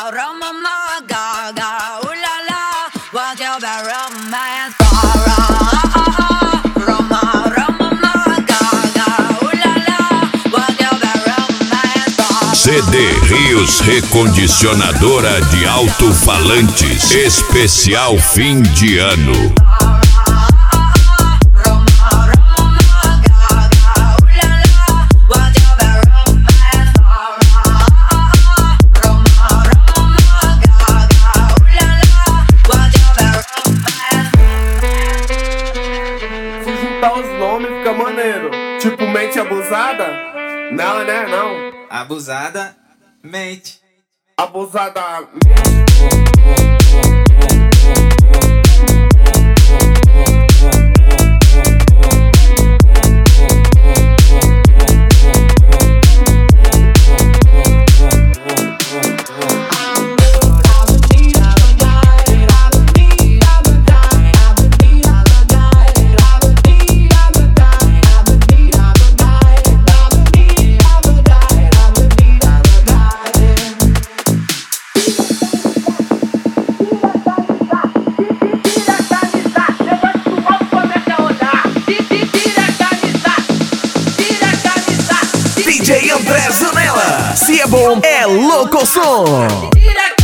CD Rios Recondicionadora de Alto-Falantes, especial fim de ano. Se juntar os nomes fica maneiro. Tipo mente abusada? Não, né? Não. Abusada mente. Abusada. DJ André Zanella, se é bom, é louco som.